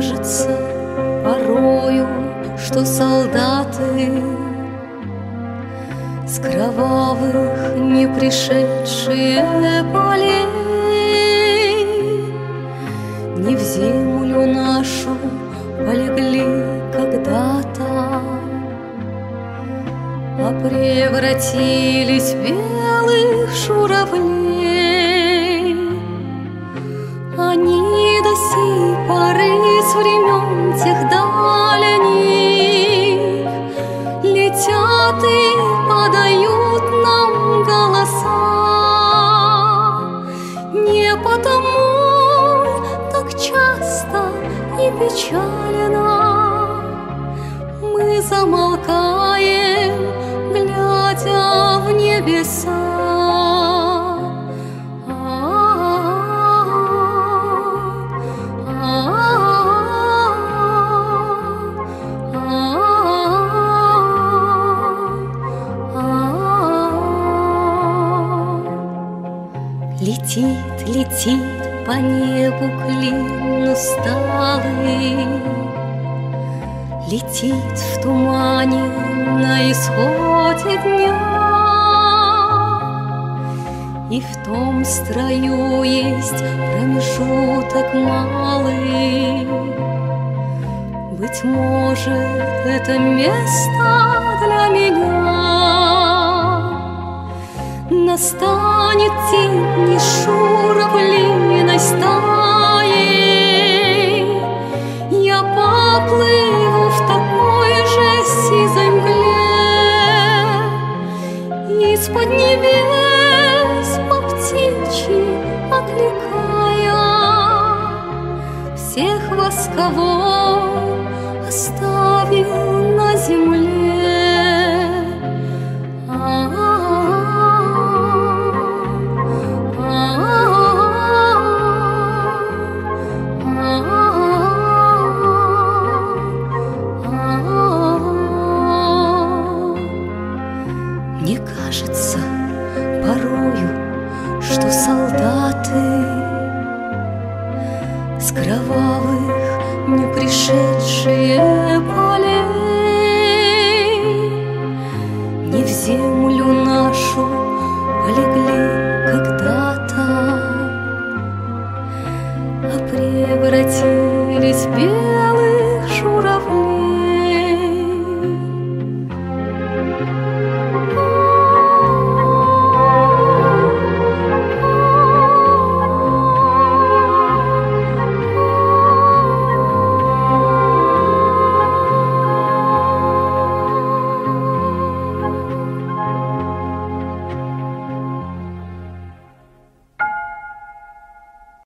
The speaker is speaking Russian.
кажется порою, что солдаты с кровавых не пришедшие полей не в землю нашу полегли когда-то, а превратились в белых журавлей. Они до сей поры с времен тех дальних летят и подают нам голоса. Не потому так часто и печально мы замолкаем, глядя в небеса. Летит, летит по небу клин усталый, летит в тумане на исходе дня. И в том строю есть промежуток малый. Быть может, это место для меня. Настанет день не журавлиной стаей, я поплыву в такой же сизой мгле, из-под небес по птичьи окликая, всех вас, кого оставил на земле.